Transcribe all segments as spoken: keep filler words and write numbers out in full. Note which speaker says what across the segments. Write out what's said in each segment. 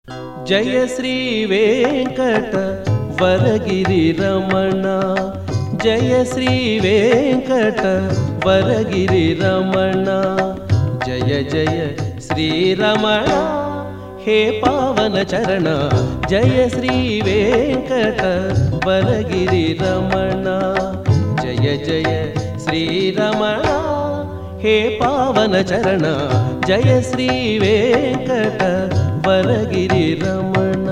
Speaker 1: జయ శ్రీ వెంకట వరగిరి రమణ, జయ శ్రీ వెంకట వరగిరి రమణ, జయ జయ శ్రీరమణ హే పావన చరణ, జయ శ్రీ వెంకట వరగిరి రమణ, జయ జయ శ్రీరమణ హే పావన చరణ, జయ శ్రీ వెంకట వరగిరి రమణ.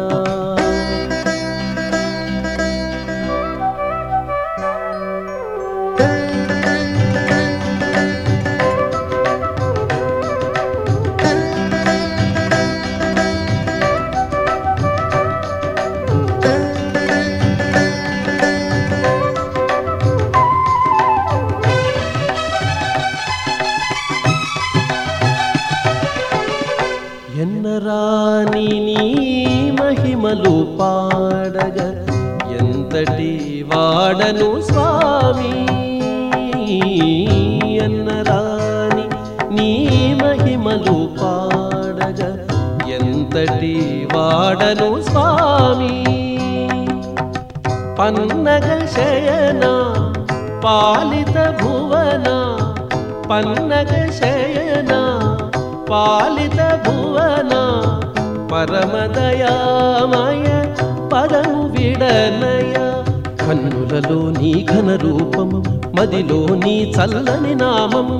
Speaker 1: ఎన్నరాని నీ మహిమలు పాడగ ఎంతటి వాడను స్వామి, ఎన్నరాని నీ మహిమలు పాడగ ఎంతటి వాడను స్వామి, పన్నగ శయన పాలిత భువన, పన్నగ శయన పాలిత భువన, పరమదయామయ పదము విడనయ, కన్నులలో నీ ఘన రూపము, మదిలో నీ చల్లని నామము,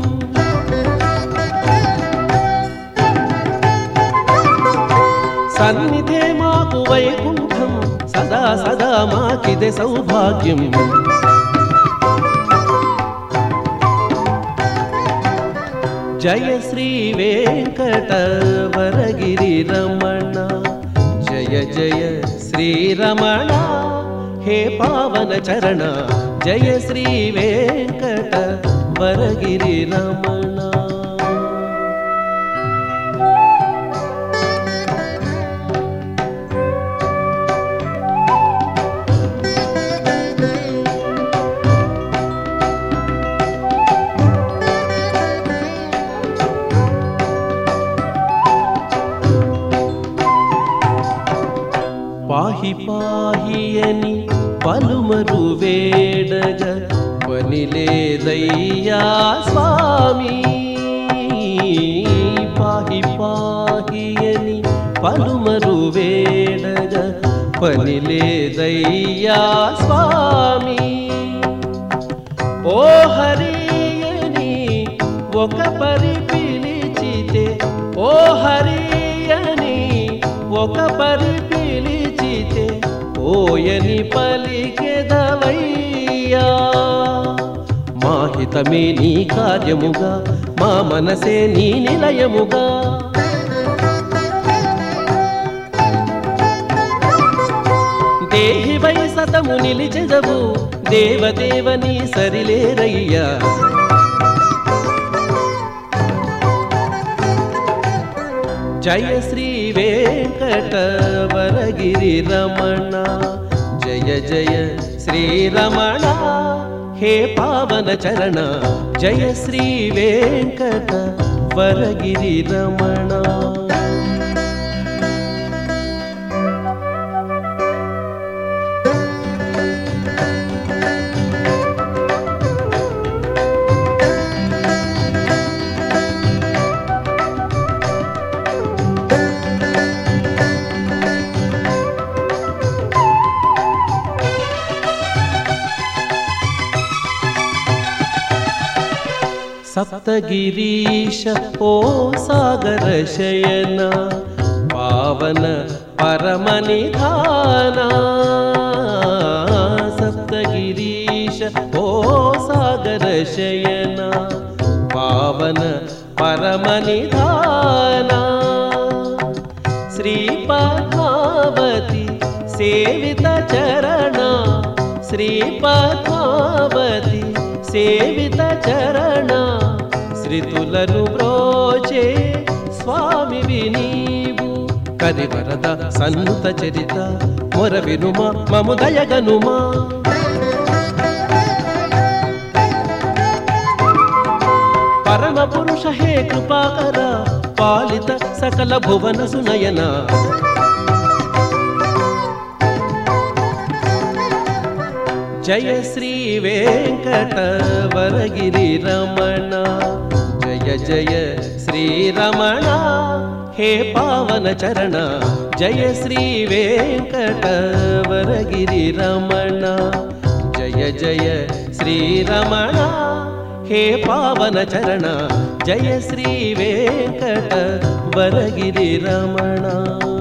Speaker 1: సన్నిధే మాకు వైకుంఠం, సదా సదా మాకిదే సౌభాగ్యం. జయ శ్రీ వెంకట వరగిరి రమణ, జయ జయ శ్రీరమణ హే పావన చరణ, జయ శ్రీ వెంకట వరగిరి రమణ. పాహి పాహియని పలుమరు వేడగ పనిలేదయ్యా స్వామి, పాహి పాహియని పలుమరు వేడగ పనిలేదయ్యా స్వామి, ఓ హరియని ఒక పరి పిలిచితే, ఓ హరియని ఒక పరి పిలిచితే ఓయని పలికెదవయ్యా, మా హితమే నీ కార్యముగా, మా మనసే నీ నిలయముగా, దేహివై సతము నిలిచెదవు దేవదేవని సరిలేరయ్యా. జయ శ్రీ వెంకట వరగిరి రమణ, జయ జయ శ్రీరమణ హే పావన చరణ, జయ శ్రీ వెంకట వరగిరి రమణ. సప్తగిరీశ ఓ సాగర శయన పావన పరమనిధాన, సప్తగిరీశ ఓ సాగర శయన పావన పరమనిధాన, శ్రీ పద్మావతి సేవిత చరణ, శ్రీ పద్మావతి సేవిత చరణ, శ్రీతులను బ్రోచే స్వామివి నీవు, కరివరద సంత చరిత మొర వినుమా మము దయగనుమా, పరమ పురుష హే కృపాకర పాలిత సకల భువన సునయన, జయ శ్రీ వెంకటవరగిరి రమణ జయ జయ శ్రీరమణ హే పావన చరణ జయ శ్రీ వెంకటవరగిరి రమణ జయ జయ శ్రీరమణ హే పావన చరణ జయ శ్రీ వెంకటవరగిరి రమణ